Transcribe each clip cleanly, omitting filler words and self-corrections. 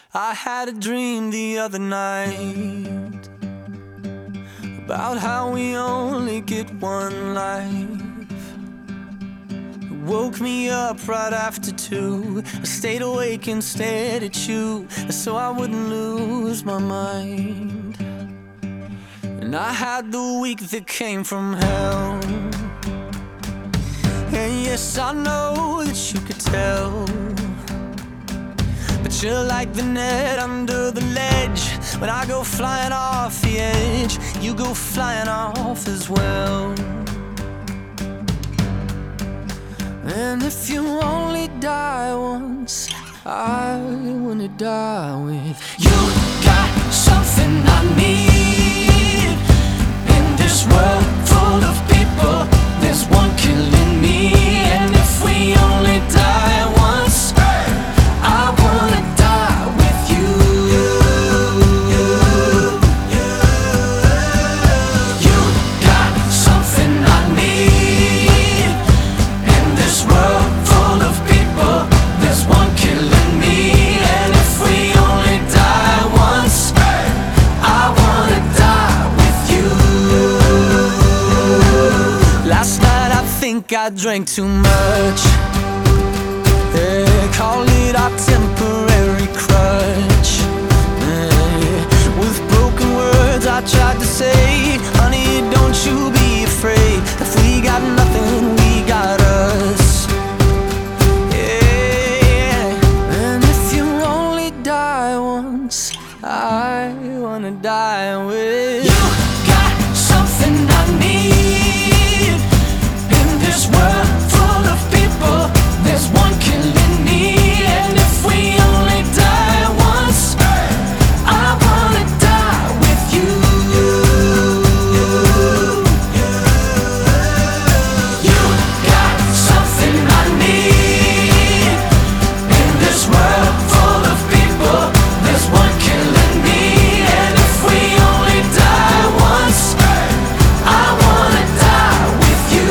I had a dream the other night about how we only get one life. It woke me up right after 2. I stayed awake and stared at you so I wouldn't lose my mind. And I had the week that came from hell. And yes, I know that you could tell, but you're like the net under the ledge. When I go flying off the edge, you go flying off as well. And if you only die once, I wanna die with you. Got something I need in this world full of people. There's one killing me, and if we only die once, I wanna die with you. You got something I need in this world full of people. There's one killing me, and if we only die once, I wanna die with you. Last night I think I drank too much. Yeah, call it our temporary crutch. Yeah, with broken words I tried to say, honey, don't you be afraid. If we got nothing, we got us. Yeah, and if you only die once, I wanna die with you. Got something I need in this world full of people. There's one killing me, and if we only die once, I wanna die with you. You got something I need in this world full of people. There's one killing me, and if we only die once, I wanna die with you.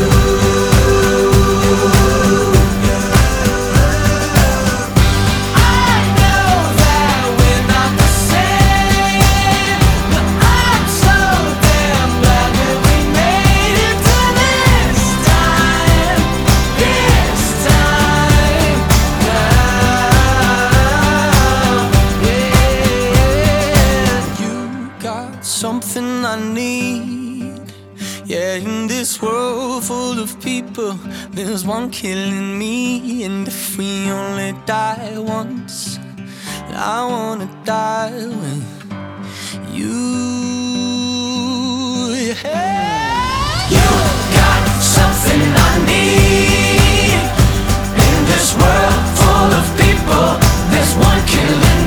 I know that we're not the same, but I'm so damn glad that we made it to this time now. Yeah, you got something I need. Yeah, in this world full of people, there's one killing me, and if we only die once, I wanna die with you. Yeah. You got something I need in this world full of people. There's one killing